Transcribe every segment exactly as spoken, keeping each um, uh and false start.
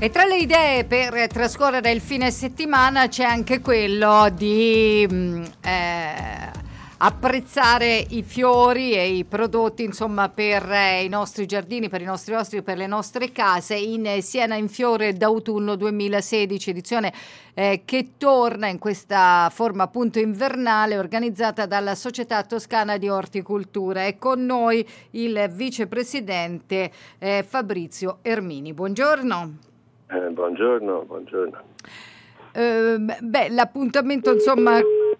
E tra le idee per trascorrere il fine settimana c'è anche quello di mh, eh, apprezzare i fiori e i prodotti, insomma, per eh, i nostri giardini, per i nostri ospiti, per le nostre case. In eh, Siena in fiore d'autunno duemilasedici, edizione eh, che torna in questa forma appunto invernale, organizzata dalla Società Toscana di Orticoltura. È con noi il vicepresidente eh, Fabrizio Ermini. Buongiorno. Eh, buongiorno, buongiorno. Eh, beh, l'appuntamento insomma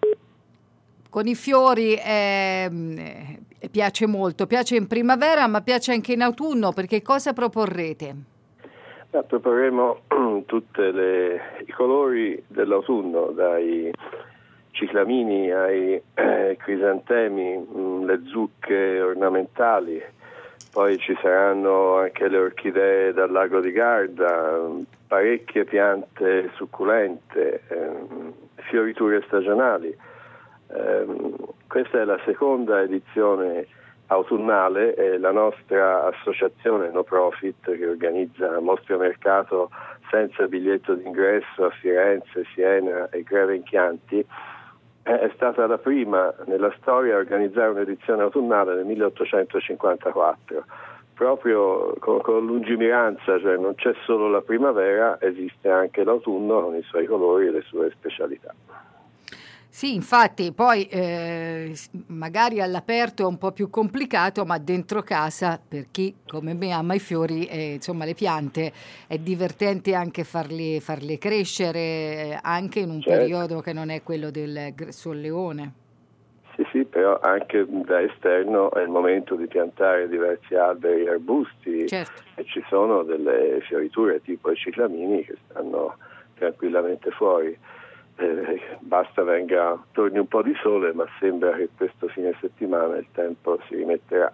con i fiori eh, eh, piace molto, piace in primavera ma piace anche in autunno, perché cosa proporrete? Eh, proporremo tutti i colori dell'autunno, dai ciclamini ai eh, crisantemi, mh, le zucche ornamentali. Poi ci saranno anche le orchidee dal lago di Garda, parecchie piante succulente, ehm, fioriture stagionali. Ehm, questa è la seconda edizione autunnale e la nostra associazione no profit che organizza mostre mercato senza biglietto d'ingresso a Firenze, Siena e Greve in Chianti è stata la prima nella storia a organizzare un'edizione autunnale nel milleottocentocinquantaquattro, proprio con, con lungimiranza, cioè non c'è solo la primavera, esiste anche l'autunno con i suoi colori e le sue specialità. Sì, infatti, poi eh, magari all'aperto è un po' più complicato, ma dentro casa, per chi come me ama i fiori e insomma le piante, è divertente anche farli, farli crescere, eh, anche in un certo. periodo che non è quello del solleone. Sì, sì, però anche da esterno è il momento di piantare diversi alberi e arbusti, certo. E ci sono delle fioriture tipo i ciclamini che stanno tranquillamente fuori. Eh, basta venga torni un po' di sole, ma sembra che questo fine settimana il tempo si rimetterà.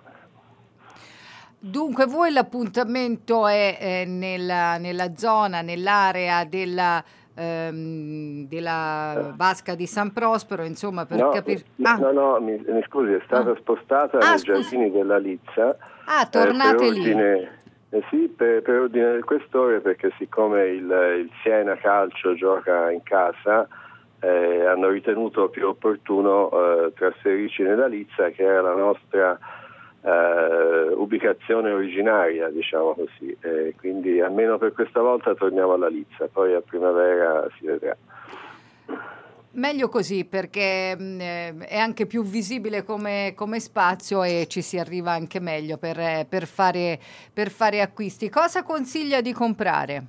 Dunque voi l'appuntamento è eh, nella, nella zona, nell'area della, ehm, della Vasca di San Prospero, insomma, per no, capire... No, ah. no, no mi, mi scusi, è stata ah. spostata ah, nei scusi. giardini della Lizza. Ah, tornate eh, per lì. ordine, eh, sì, per, per ordine del questore, perché siccome il, il Siena Calcio gioca in casa, eh, hanno ritenuto più opportuno eh, trasferirci nella Lizza, che era la nostra eh, ubicazione originaria, diciamo così. Eh, quindi almeno per questa volta torniamo alla Lizza, poi a primavera si vedrà. Meglio così, perché mh, è anche più visibile come, come spazio e ci si arriva anche meglio per, per, fare, per fare acquisti. Cosa consiglia di comprare?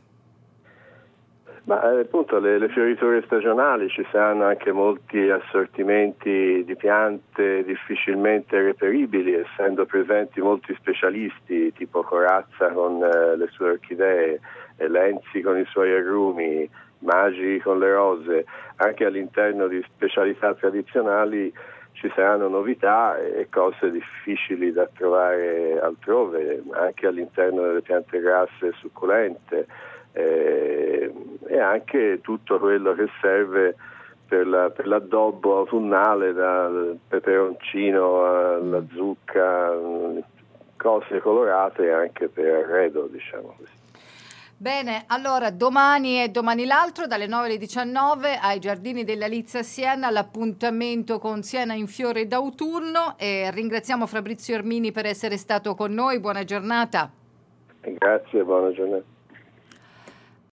Ma eh, appunto le, le fioriture stagionali, ci saranno anche molti assortimenti di piante difficilmente reperibili, essendo presenti molti specialisti tipo Corazza con eh, le sue orchidee, e Lenzi con i suoi agrumi, Magi con le rose. Anche all'interno di specialità tradizionali ci saranno novità e cose difficili da trovare altrove, anche all'interno delle piante grasse e succulente. Eh, e anche tutto quello che serve per, la, per l'addobbo autunnale, dal peperoncino alla zucca, cose colorate anche per arredo, diciamo così. Bene, allora domani e domani l'altro dalle nove alle diciannove ai Giardini della Lizza a Siena l'appuntamento con Siena in fiore d'autunno, e ringraziamo Fabrizio Ermini per essere stato con noi. Buona giornata. Grazie, buona giornata.